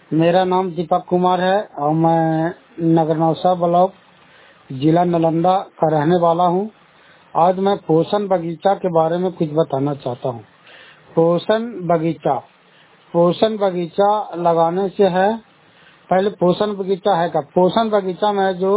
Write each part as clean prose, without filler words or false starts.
मेरा नाम दीपक कुमार है और मैं नगरनौसा ब्लॉक जिला नालंदा का रहने वाला हूँ। आज मैं पोषण बगीचा के बारे में कुछ बताना चाहता हूँ। पोषण बगीचा लगाने से है, पहले पोषण बगीचा है का पोषण बगीचा में जो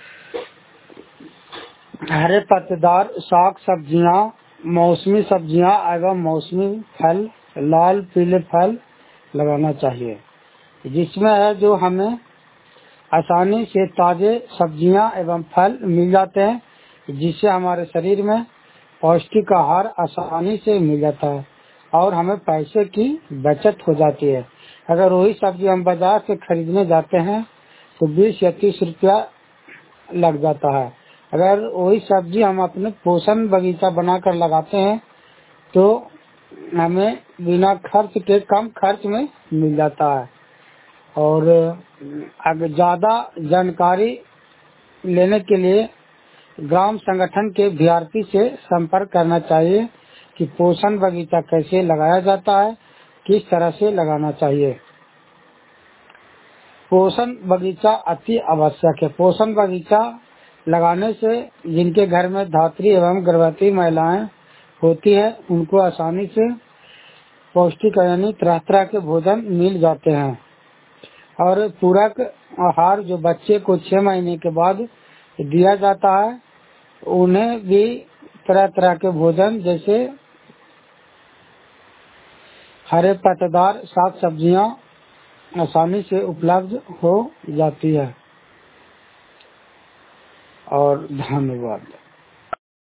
हरे पत्तेदार साग सब्जियाँ, मौसमी सब्जियाँ एवं मौसमी फल, लाल पीले फल लगाना चाहिए, जिसमें है जो हमें आसानी से ताजे सब्जियां एवं फल मिल जाते हैं, जिससे हमारे शरीर में पौष्टिक आहार आसानी से मिल जाता है और हमें पैसे की बचत हो जाती है। अगर वही सब्जी हम बाजार से खरीदने जाते हैं तो 20 या 30 रुपया लग जाता है। अगर वही सब्जी हम अपने पोषण बगीचा बनाकर लगाते हैं तो हमें बिना खर्च के कम खर्च में मिल जाता है। और अगर ज्यादा जानकारी लेने के लिए ग्राम संगठन के अभ्यर्थी से संपर्क करना चाहिए कि पोषण बगीचा कैसे लगाया जाता है, किस तरह से लगाना चाहिए। पोषण बगीचा अति आवश्यक है। पोषण बगीचा लगाने से जिनके घर में धात्री एवं गर्भवती महिलाएं होती है उनको आसानी से पौष्टिक यानी तरह तरह के भोजन मिल जाते हैं और पूरक आहार जो बच्चे को 6 महीने के बाद दिया जाता है, उन्हें भी तरह तरह के भोजन जैसे हरे पत्तेदार साग सब्जियां आसानी से उपलब्ध हो जाती है। और धन्यवाद।